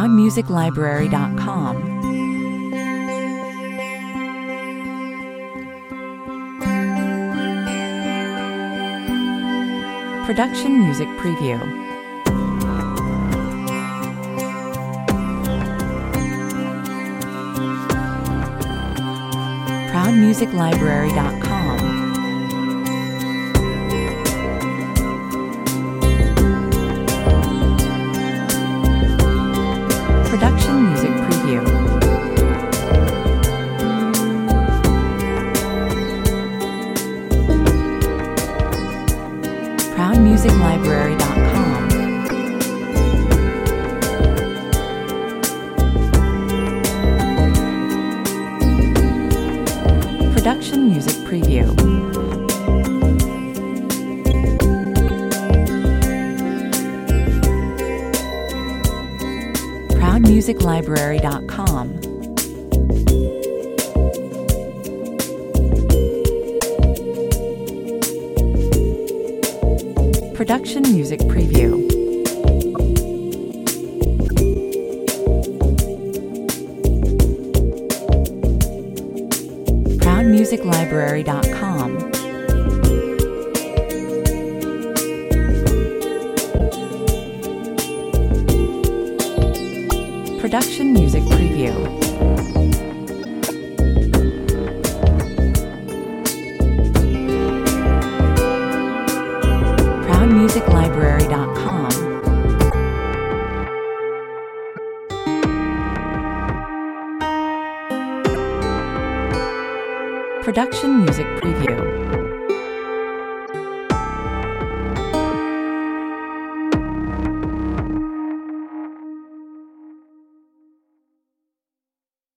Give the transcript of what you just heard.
ProudMusicLibrary.com. Production Music Preview. ProudMusicLibrary.com. Production Music Preview. ProudMusicLibrary.com. Production Music Preview. ProudMusicLibrary.com. Production Music Preview. ProudMusicLibrary.com. Production Music Preview. ProudMusicLibrary.com. Production Music Preview.